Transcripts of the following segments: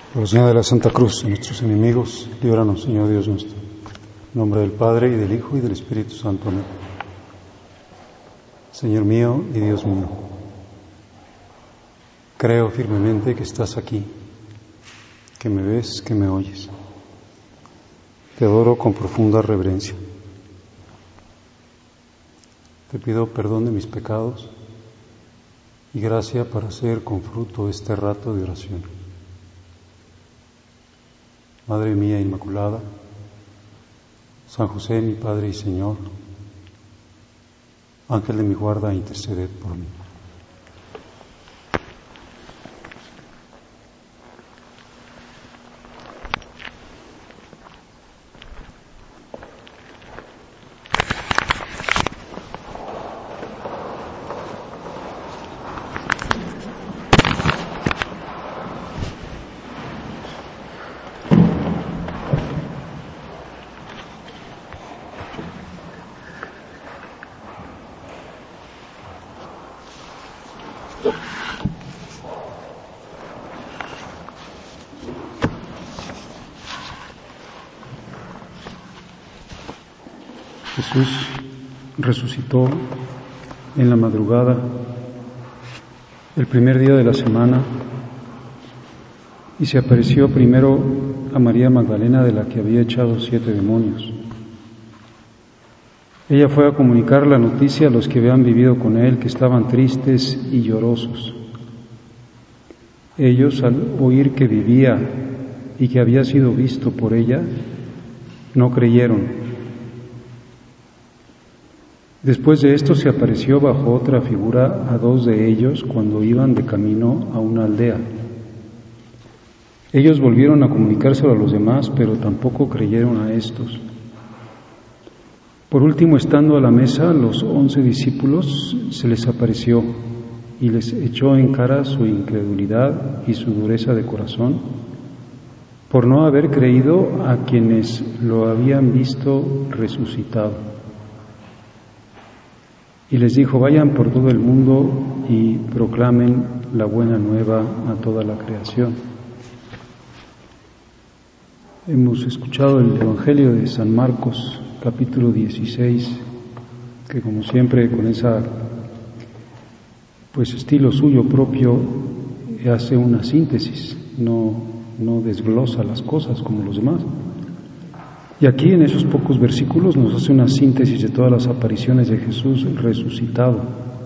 Por la señal de la Santa Cruz, de nuestros enemigos, líbranos, Señor Dios nuestro. En nombre del Padre, y del Hijo, y del Espíritu Santo. Amén. Señor mío y Dios mío, creo firmemente que estás aquí, que me ves, que me oyes. Te adoro con profunda reverencia. Te pido perdón de mis pecados y gracia para hacer con fruto este rato de oración. Madre mía Inmaculada, San José, mi Padre y Señor, Ángel de mi guarda, interceded por mí. Jesús resucitó en la madrugada, el primer día de la semana, y se apareció primero a María Magdalena, de la que había echado 7 demonios. Ella fue a comunicar la noticia a los que habían vivido con él, que estaban tristes y llorosos. Ellos, al oír que vivía y que había sido visto por ella, no creyeron. Después de esto se apareció bajo otra figura a 2 de ellos cuando iban de camino a una aldea. Ellos volvieron a comunicárselo a los demás, pero tampoco creyeron a estos. Por último, estando a la mesa, los 11 discípulos se les apareció y les echó en cara su incredulidad y su dureza de corazón, por no haber creído a quienes lo habían visto resucitado. Y les dijo: vayan por todo el mundo y proclamen la buena nueva a toda la creación. Hemos escuchado el Evangelio de San Marcos, capítulo 16, que como siempre con esa estilo suyo propio hace una síntesis, no desglosa las cosas como los demás. Y aquí en esos pocos versículos nos hace una síntesis de todas las apariciones de Jesús resucitado.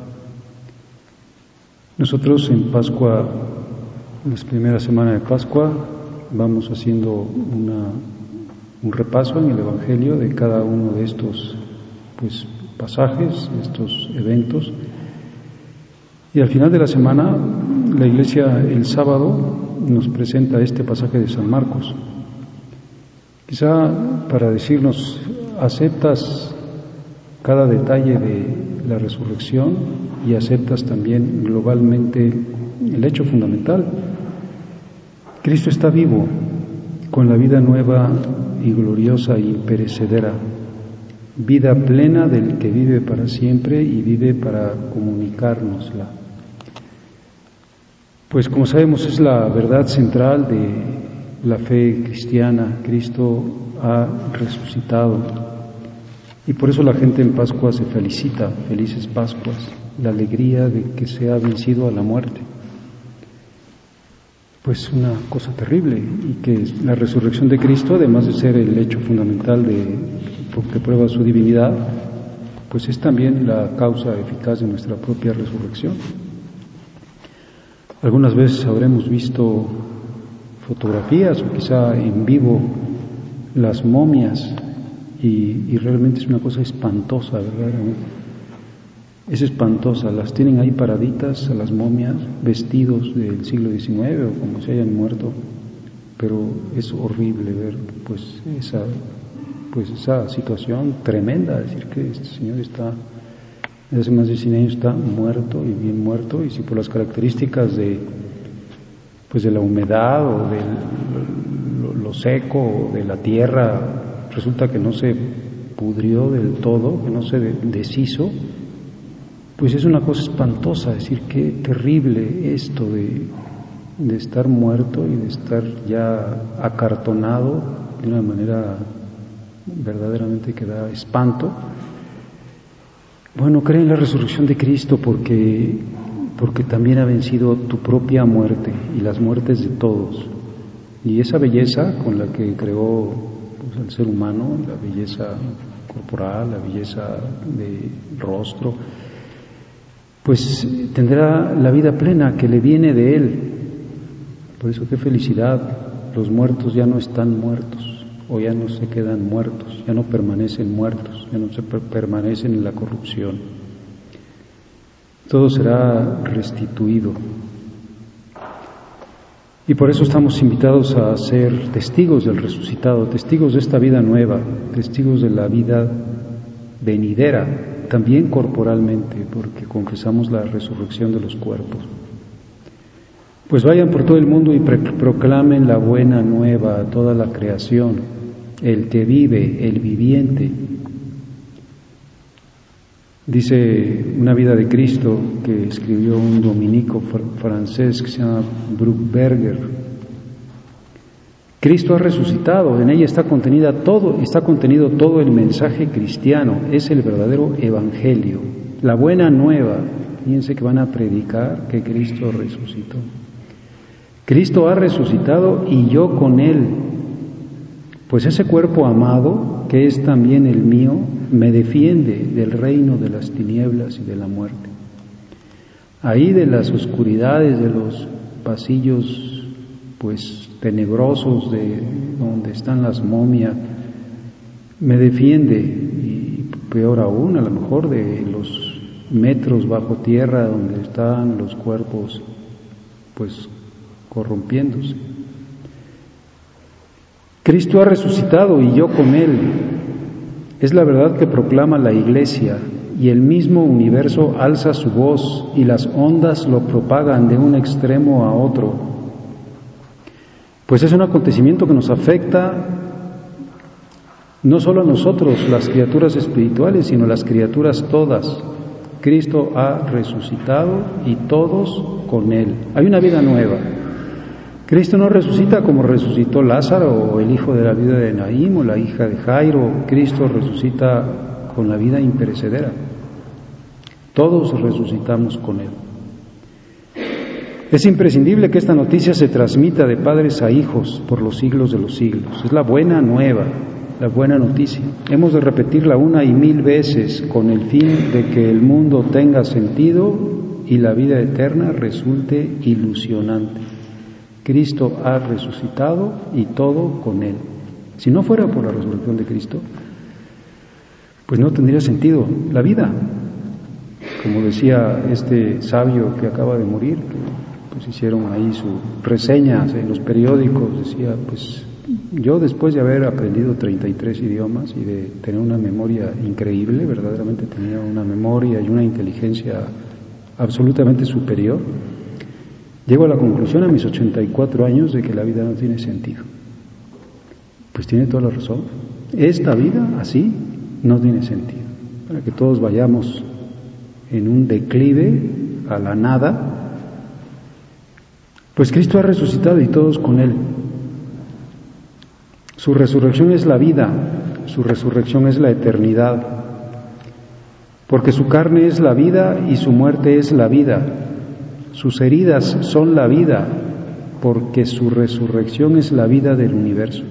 Nosotros en Pascua, en la primera semana de Pascua, vamos haciendo un repaso en el Evangelio de cada uno de estos pasajes, estos eventos. Y al final de la semana, la Iglesia el sábado nos presenta este pasaje de San Marcos. Quizá para decirnos: aceptas cada detalle de la resurrección y aceptas también globalmente el hecho fundamental. Cristo está vivo, con la vida nueva y gloriosa y perecedera, vida plena del que vive para siempre y vive para comunicárnosla. Pues como sabemos es la verdad central de la fe cristiana. Cristo ha resucitado y por eso la gente en Pascua se felicita: felices Pascuas, la alegría de que se ha vencido a la muerte. Pues una cosa terrible, y que la resurrección de Cristo, además de ser el hecho fundamental que prueba su divinidad, pues es también la causa eficaz de nuestra propia resurrección. Algunas veces habremos visto fotografías o quizá en vivo las momias y realmente es una cosa espantosa, ¿verdad? Es espantosa, las tienen ahí paraditas a las momias, vestidos del siglo XIX o como se hayan muerto, pero es horrible ver esa situación tremenda, decir que este señor está desde hace más de 100 años está muerto y bien muerto, y si por las características de la humedad o de lo seco o de la tierra resulta que no se pudrió del todo, que no se deshizo, pues es una cosa espantosa. Decir qué terrible esto de de estar muerto y de estar ya acartonado de una manera verdaderamente que da espanto. Bueno, cree en la resurrección de Cristo porque también ha vencido tu propia muerte y las muertes de todos. Y esa belleza con la que creó pues, al ser humano, la belleza corporal, la belleza de rostro, pues tendrá la vida plena que le viene de Él. Por eso qué felicidad, los muertos ya no están muertos, o ya no se quedan muertos, ya no permanecen muertos, ya no se permanecen en la corrupción. Todo será restituido. Y por eso estamos invitados a ser testigos del resucitado, testigos de esta vida nueva, testigos de la vida venidera, también corporalmente, porque confesamos la resurrección de los cuerpos. Pues vayan por todo el mundo y proclamen la buena nueva a toda la creación, el que vive, el viviente. Dice Una vida de Cristo que escribió un dominico francés que se llama Bruckberger. Cristo ha resucitado, en ella está contenido todo el mensaje cristiano, es el verdadero evangelio, la buena nueva. Fíjense que van a predicar que Cristo resucitó. Cristo ha resucitado y yo con Él, pues ese cuerpo amado, que es también el mío, me defiende del reino de las tinieblas y de la muerte. Ahí de las oscuridades, de los pasillos, pues tenebrosos de donde están las momias, me defiende, y peor aún, a lo mejor de los metros bajo tierra donde están los cuerpos, pues corrompiéndose. Cristo ha resucitado y yo con Él. Es la verdad que proclama la Iglesia, y el mismo universo alza su voz y las ondas lo propagan de un extremo a otro. Pues es un acontecimiento que nos afecta no solo a nosotros, las criaturas espirituales, sino a las criaturas todas. Cristo ha resucitado y todos con Él. Hay una vida nueva. Cristo no resucita como resucitó Lázaro o el hijo de la viuda de Naín o la hija de Jairo. Cristo resucita con la vida imperecedera. Todos resucitamos con Él. Es imprescindible que esta noticia se transmita de padres a hijos por los siglos de los siglos. Es la buena nueva, la buena noticia. Hemos de repetirla 1 y 1000 veces con el fin de que el mundo tenga sentido y la vida eterna resulte ilusionante. Cristo ha resucitado y todo con Él. Si no fuera por la resurrección de Cristo, pues no tendría sentido la vida. Como decía este sabio que acaba de morir, pues hicieron ahí sus reseñas en los periódicos, decía, pues yo después de haber aprendido 33 idiomas y de tener una memoria increíble, verdaderamente tenía una memoria y una inteligencia absolutamente superior, llego a la conclusión a mis 84 años de que la vida no tiene sentido. Pues tiene toda la razón. Esta vida así no tiene sentido. Para que todos vayamos en un declive a la nada, pues Cristo ha resucitado y todos con Él. Su resurrección es la vida, su resurrección es la eternidad, porque su carne es la vida y su muerte es la vida. Sus heridas son la vida, porque su resurrección es la vida del universo.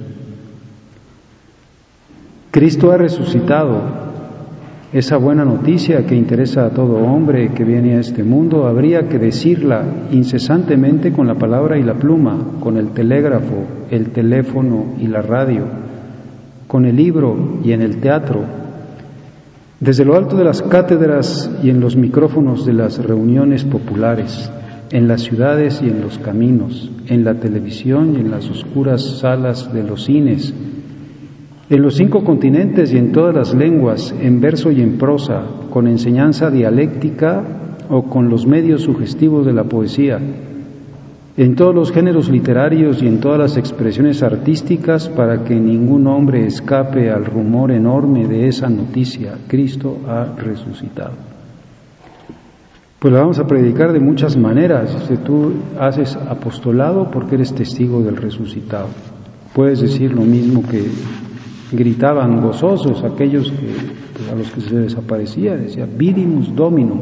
Cristo ha resucitado. Esa buena noticia que interesa a todo hombre que viene a este mundo, habría que decirla incesantemente con la palabra y la pluma, con el telégrafo, el teléfono y la radio, con el libro y en el teatro, desde lo alto de las cátedras y en los micrófonos de las reuniones populares, en las ciudades y en los caminos, en la televisión y en las oscuras salas de los cines, en los 5 continentes y en todas las lenguas, en verso y en prosa, con enseñanza dialéctica o con los medios sugestivos de la poesía, en todos los géneros literarios y en todas las expresiones artísticas, para que ningún hombre escape al rumor enorme de esa noticia: Cristo ha resucitado. Pues la vamos a predicar de muchas maneras. Si tú haces apostolado porque eres testigo del resucitado. Puedes decir lo mismo que gritaban gozosos aquellos a los que se desaparecía, decía Vidimus Domino.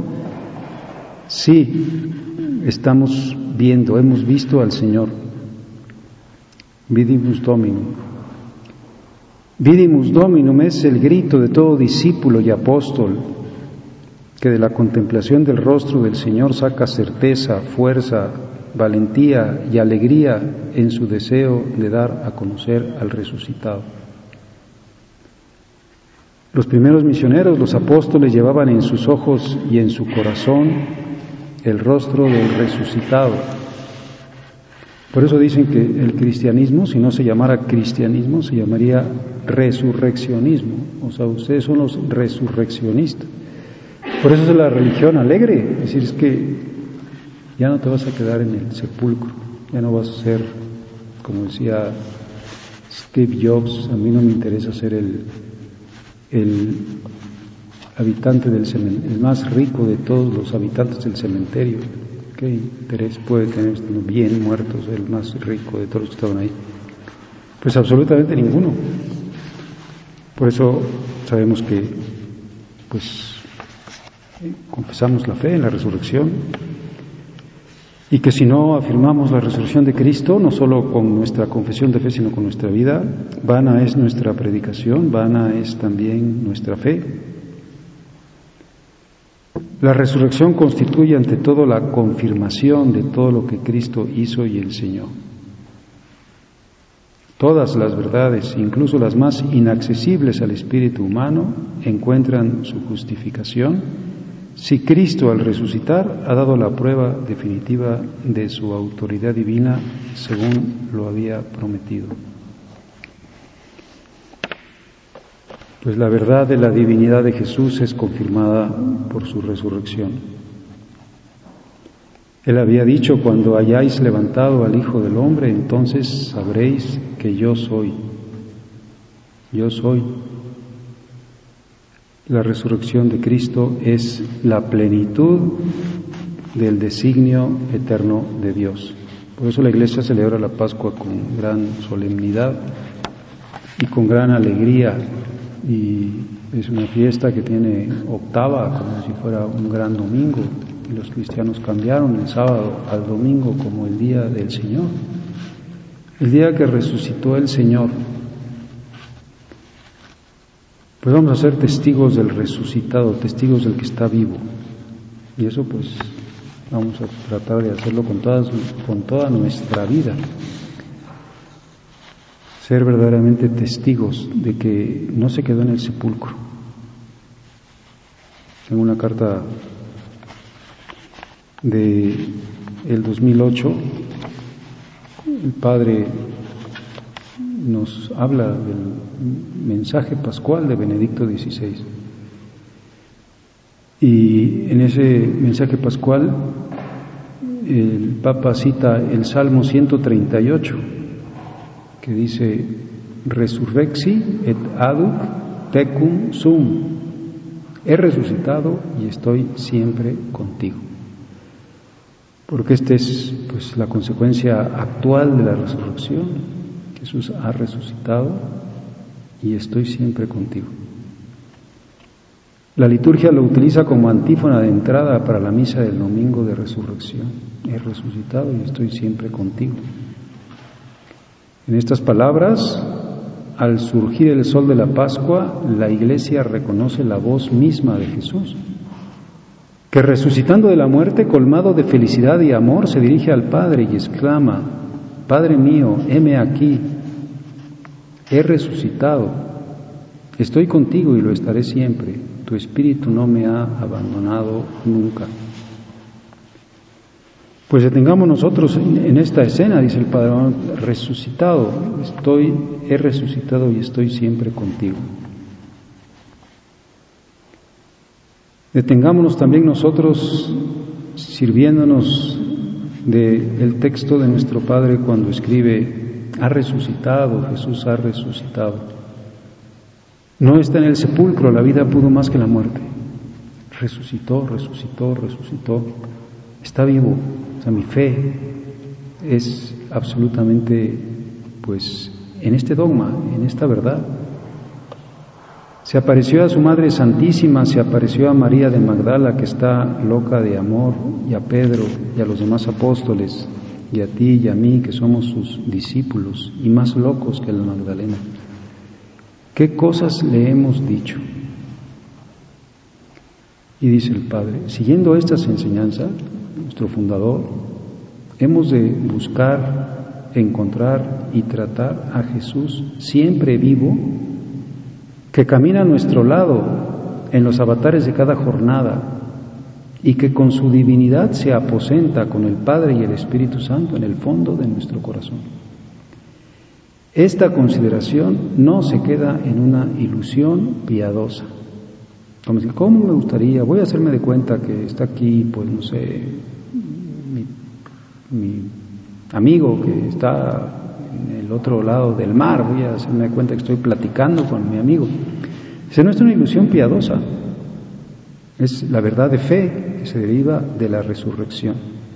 Sí, estamos viendo, hemos visto al Señor. Vidimus Domino. Vidimus Dominum es el grito de todo discípulo y apóstol que de la contemplación del rostro del Señor saca certeza, fuerza, valentía y alegría en su deseo de dar a conocer al resucitado. Los primeros misioneros, los apóstoles, llevaban en sus ojos y en su corazón el rostro del resucitado. Por eso dicen que el cristianismo, si no se llamara cristianismo, se llamaría resurreccionismo. O sea, ustedes son los resurreccionistas. Por eso es la religión alegre. Es decir, es que ya no te vas a quedar en el sepulcro, ya no vas a ser, como decía Steve Jobs, a mí no me interesa ser el habitante del cementerio, el más rico de todos los habitantes del cementerio. ¿Qué interés puede tener estando bien muertos el más rico de todos los que estaban ahí? Pues absolutamente ninguno. Por eso sabemos que confesamos la fe en la resurrección y que si no afirmamos la resurrección de Cristo, no solo con nuestra confesión de fe, sino con nuestra vida, vana es nuestra predicación, vana es también nuestra fe. La resurrección constituye ante todo la confirmación de todo lo que Cristo hizo y enseñó. Todas las verdades, incluso las más inaccesibles al espíritu humano, encuentran su justificación si Cristo al resucitar ha dado la prueba definitiva de su autoridad divina según lo había prometido. Pues la verdad de la divinidad de Jesús es confirmada por su resurrección. Él había dicho, cuando hayáis levantado al Hijo del Hombre, entonces sabréis que yo soy. Yo soy. La resurrección de Cristo es la plenitud del designio eterno de Dios. Por eso la Iglesia celebra la Pascua con gran solemnidad y con gran alegría. Y es una fiesta que tiene octava, como si fuera un gran domingo. Y los cristianos cambiaron el sábado al domingo como el día del Señor. El día que resucitó el Señor. Pues vamos a ser testigos del resucitado, testigos del que está vivo. Y eso pues vamos a tratar de hacerlo con toda nuestra vida. Ser verdaderamente testigos de que no se quedó en el sepulcro. En una carta del 2008, el Padre nos habla del mensaje pascual de Benedicto XVI. Y en ese mensaje pascual el Papa cita el Salmo 138, que dice: Resurrexi et aduc tecum sum. He resucitado y estoy siempre contigo. Porque esta es pues la consecuencia actual de la resurrección. Jesús ha resucitado y estoy siempre contigo. La liturgia lo utiliza como antífona de entrada para la misa del domingo de resurrección. He resucitado y estoy siempre contigo. En estas palabras, al surgir el sol de la Pascua, la Iglesia reconoce la voz misma de Jesús, que resucitando de la muerte, colmado de felicidad y amor, se dirige al Padre y exclama: Padre mío, heme aquí, he resucitado, estoy contigo y lo estaré siempre, tu Espíritu no me ha abandonado nunca. Pues detengamos nosotros en esta escena, dice el Padre, resucitado, he resucitado y estoy siempre contigo. Detengámonos también nosotros sirviéndonos del texto de nuestro Padre cuando escribe: ha resucitado, Jesús ha resucitado. No está en el sepulcro, la vida pudo más que la muerte. resucitó, está vivo. O sea, mi fe es absolutamente, pues, en este dogma, en esta verdad. Se apareció a su Madre Santísima, se apareció a María de Magdala, que está loca de amor, y a Pedro, y a los demás apóstoles, y a ti y a mí, que somos sus discípulos, y más locos que la Magdalena. ¿Qué cosas le hemos dicho? Y dice el Padre, siguiendo estas enseñanzas, nuestro fundador, hemos de buscar, encontrar y tratar a Jesús siempre vivo, que camina a nuestro lado en los avatares de cada jornada y que con su divinidad se aposenta con el Padre y el Espíritu Santo en el fondo de nuestro corazón. Esta consideración no se queda en una ilusión piadosa. Como decir, ¿cómo me gustaría? Voy a hacerme de cuenta que está aquí, pues no sé, mi amigo que está en el otro lado del mar, voy a hacerme de cuenta que estoy platicando con mi amigo. Esa no es una ilusión piadosa, es la verdad de fe que se deriva de la resurrección.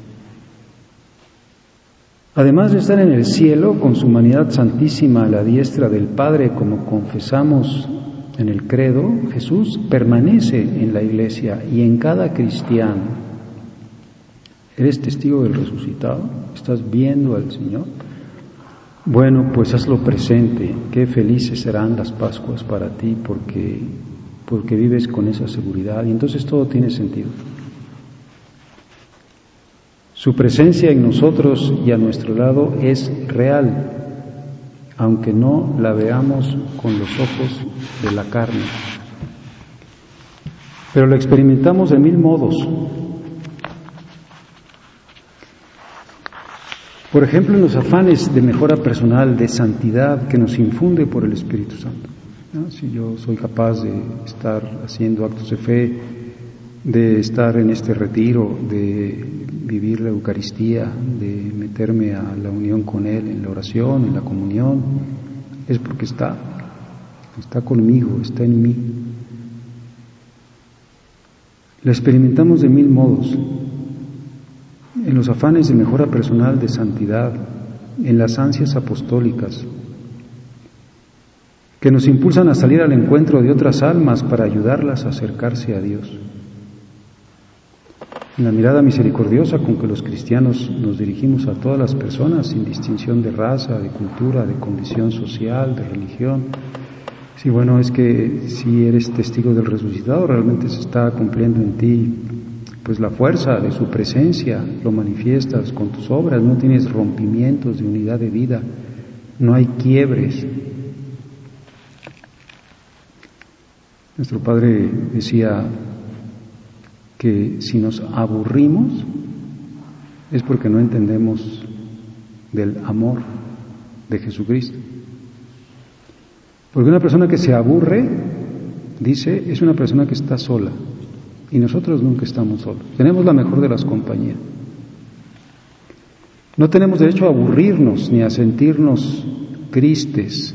Además de estar en el cielo con su humanidad santísima a la diestra del Padre, como confesamos en el credo, Jesús permanece en la iglesia y en cada cristiano. ¿Eres testigo del resucitado? ¿Estás viendo al Señor? Bueno, pues hazlo presente. Qué felices serán las Pascuas para ti porque vives con esa seguridad y entonces todo tiene sentido. Su presencia en nosotros y a nuestro lado es real, aunque no la veamos con los ojos de la carne. Pero la experimentamos de mil modos. Por ejemplo, en los afanes de mejora personal, de santidad que nos infunde por el Espíritu Santo. ¿No? Si yo soy capaz de estar haciendo actos de fe, de estar en este retiro, de vivir la Eucaristía, de meterme a la unión con Él en la oración, en la comunión, es porque está conmigo, está en mí. La experimentamos de mil modos. En los afanes de mejora personal, de santidad, en las ansias apostólicas, que nos impulsan a salir al encuentro de otras almas para ayudarlas a acercarse a Dios. En la mirada misericordiosa con que los cristianos nos dirigimos a todas las personas, sin distinción de raza, de cultura, de condición social, de religión. Sí, bueno, es que si eres testigo del resucitado, realmente se está cumpliendo en ti pues la fuerza de su presencia, lo manifiestas con tus obras, no tienes rompimientos de unidad de vida, no hay quiebres. Nuestro Padre decía que si nos aburrimos es porque no entendemos del amor de Jesucristo. Porque una persona que se aburre, dice, es una persona que está sola. Y nosotros nunca estamos solos. Tenemos la mejor de las compañías. No tenemos derecho a aburrirnos ni a sentirnos tristes.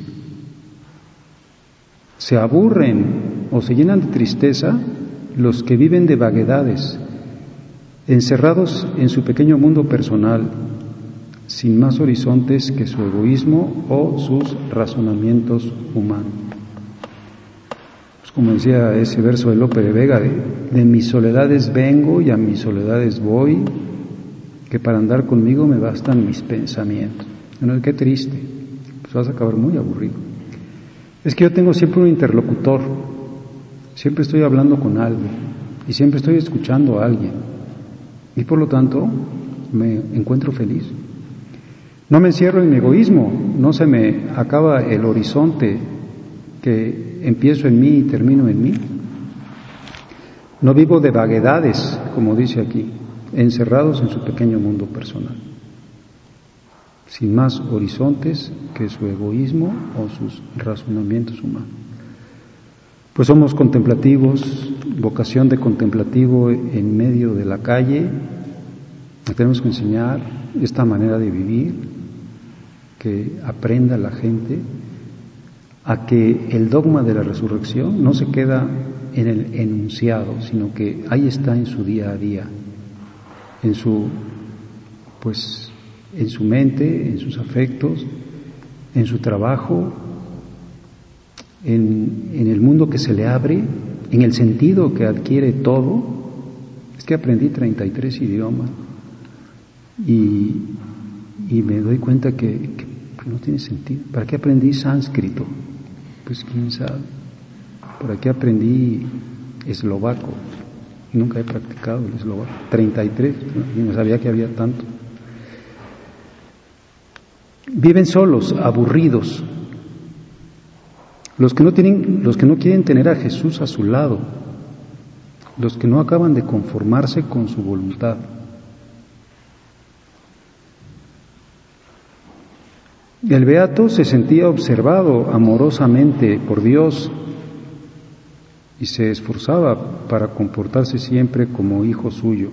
Se aburren o se llenan de tristeza los que viven de vaguedades, encerrados en su pequeño mundo personal, sin más horizontes que su egoísmo o sus razonamientos humanos. Pues como decía ese verso de Lope de Vega, de mis soledades vengo y a mis soledades voy, que para andar conmigo me bastan mis pensamientos. Bueno, qué triste, pues vas a acabar muy aburrido. Es que yo tengo siempre un interlocutor, siempre estoy hablando con alguien y siempre estoy escuchando a alguien y por lo tanto me encuentro feliz. No me encierro en mi egoísmo, no se me acaba el horizonte que empiezo en mí y termino en mí. No vivo de vaguedades, como dice aquí, encerrados en su pequeño mundo personal, sin más horizontes que su egoísmo o sus razonamientos humanos. Pues somos contemplativos, vocación de contemplativo en medio de la calle. Tenemos que enseñar esta manera de vivir, que aprenda la gente a que el dogma de la resurrección no se queda en el enunciado, sino que ahí está en su día a día, en su mente, en sus afectos, en su trabajo, en el mundo que se le abre, en el sentido que adquiere todo. Es que aprendí 33 idiomas y me doy cuenta que no tiene sentido. ¿Para qué aprendí sánscrito? Pues quién sabe. ¿Para qué aprendí eslovaco? Nunca he practicado el eslovaco. 33, no sabía que había tanto. Viven solos, aburridos. Los que no quieren tener a Jesús a su lado, los que no acaban de conformarse con su voluntad. El beato se sentía observado amorosamente por Dios y se esforzaba para comportarse siempre como hijo suyo.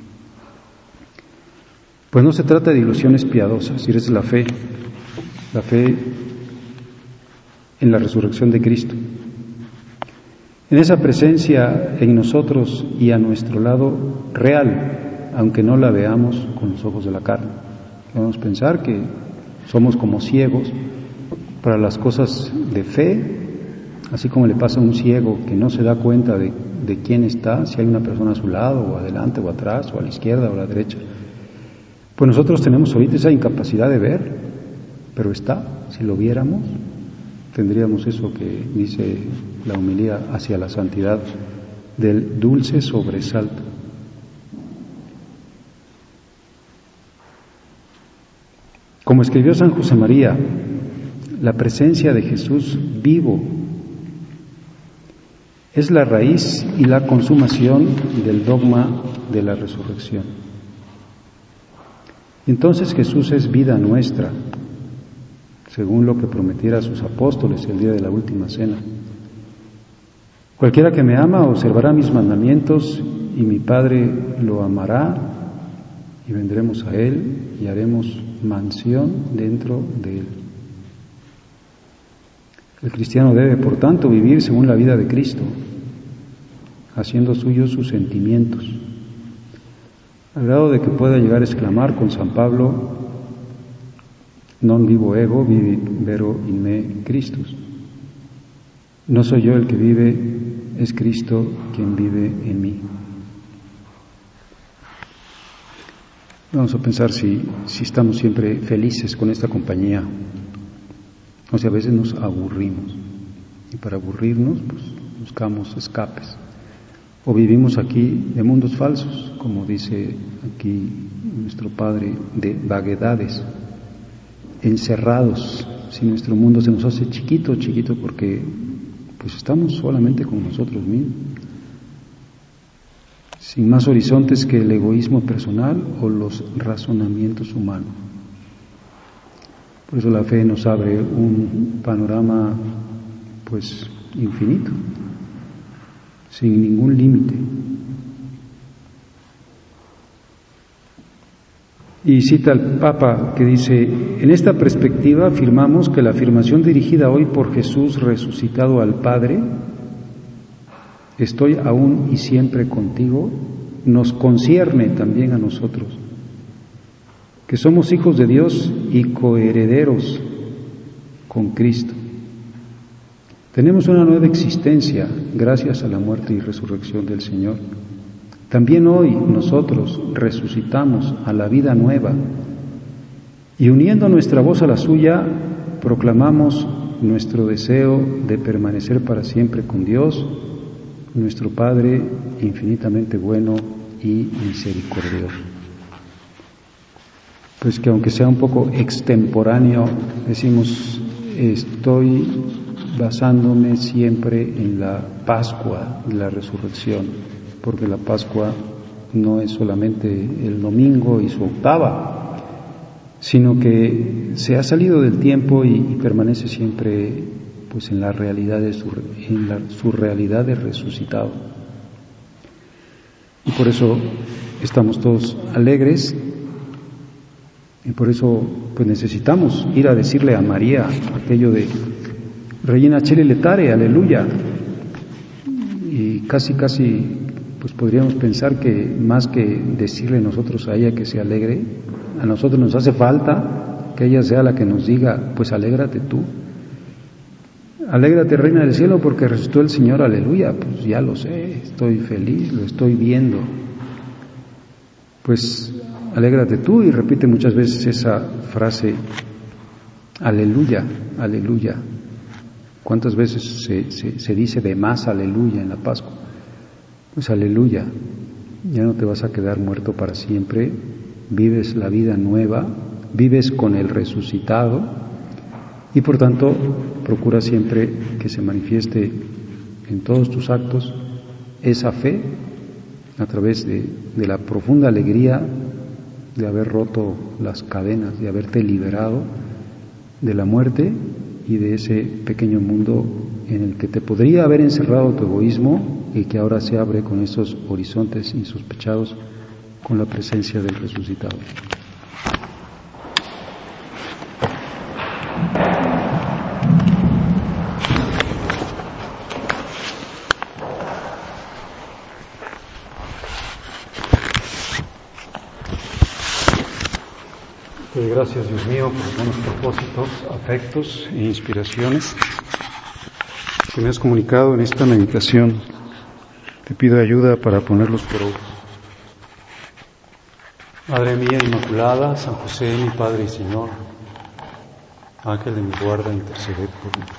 Pues no se trata de ilusiones piadosas, es la fe en la resurrección de Cristo. En esa presencia en nosotros y a nuestro lado real, aunque no la veamos con los ojos de la carne. Podemos pensar que somos como ciegos para las cosas de fe, así como le pasa a un ciego que no se da cuenta de quién está, si hay una persona a su lado, o adelante, o atrás, o a la izquierda, o a la derecha. Pues nosotros tenemos ahorita esa incapacidad de ver, pero está, si lo viéramos, tendríamos eso que dice la homilía hacia la santidad, del dulce sobresalto. Como escribió San José María, la presencia de Jesús vivo es la raíz y la consumación del dogma de la resurrección. Entonces Jesús es vida nuestra, según lo que prometiera a sus apóstoles el día de la última cena. Cualquiera que me ama observará mis mandamientos y mi Padre lo amará y vendremos a Él y haremos mansión dentro de Él. El cristiano debe, por tanto, vivir según la vida de Cristo, haciendo suyos sus sentimientos, al grado de que pueda llegar a exclamar con San Pablo: non vivo ego, vivi vero in me Christus. No soy yo el que vive, es Cristo quien vive en mí. Vamos a pensar si estamos siempre felices con esta compañía, o si a veces nos aburrimos, y para aburrirnos pues buscamos escapes, o vivimos aquí de mundos falsos, como dice aquí nuestro Padre, de vaguedades, encerrados. Si nuestro mundo se nos hace chiquito porque pues estamos solamente con nosotros mismos, sin más horizontes que el egoísmo personal o los razonamientos humanos. Por eso la fe nos abre un panorama pues infinito, sin ningún límite. Y cita al Papa que dice: en esta perspectiva afirmamos que la afirmación dirigida hoy por Jesús resucitado al Padre, estoy aún y siempre contigo, nos concierne también a nosotros, que somos hijos de Dios y coherederos con Cristo. Tenemos una nueva existencia gracias a la muerte y resurrección del Señor. También hoy nosotros resucitamos a la vida nueva y uniendo nuestra voz a la suya proclamamos nuestro deseo de permanecer para siempre con Dios, nuestro Padre infinitamente bueno y misericordioso. Pues que aunque sea un poco extemporáneo, decimos: estoy basándome siempre en la Pascua de la Resurrección, porque la Pascua no es solamente el domingo y su octava, sino que se ha salido del tiempo y permanece siempre pues en la realidad de su realidad de resucitado. Y por eso estamos todos alegres, y por eso pues necesitamos ir a decirle a María aquello de: Regina Coeli letare, aleluya. Y casi, pues podríamos pensar que más que decirle nosotros a ella que se alegre, a nosotros nos hace falta que ella sea la que nos diga, pues alégrate tú. Alégrate, Reina del Cielo, porque resucitó el Señor, aleluya. Pues ya lo sé, estoy feliz, lo estoy viendo. Pues alégrate tú, y repite muchas veces esa frase, aleluya, aleluya. ¿Cuántas veces se dice de más aleluya en la Pascua? Pues aleluya, ya no te vas a quedar muerto para siempre, vives la vida nueva, vives con el resucitado, y por tanto procura siempre que se manifieste en todos tus actos esa fe a través de la profunda alegría de haber roto las cadenas, de haberte liberado de la muerte y de ese pequeño mundo en el que te podría haber encerrado tu egoísmo y que ahora se abre con esos horizontes insospechados con la presencia del resucitado. Pues gracias, Dios mío, por los buenos propósitos, afectos e inspiraciones que me has comunicado en esta meditación. Te pido ayuda para ponerlos por obra. Madre mía Inmaculada, San José, mi Padre y Señor, Ángel de mi guarda, interceded por mí.